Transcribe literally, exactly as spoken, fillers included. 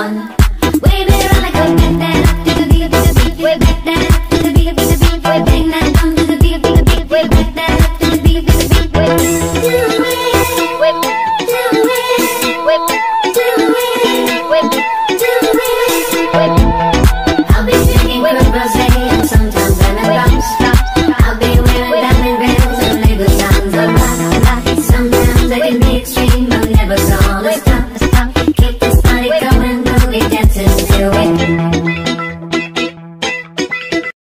fun. Wave it around like a back that up to the beat, to the beat. Way back that up to the beat, to the beat. Way bang that drum to the beat, to the beat. Way back that up to the beat, to the beat. Way do it, way do it, way do it, way do it, way. I'll be drinking with rosé and sometimes lemon drops. I'll be wearing diamond rings and label sounds of rock. Sometimes I can be extreme, but never so. Let's stop, let's stop. Keep this party going, we'll be dancing till we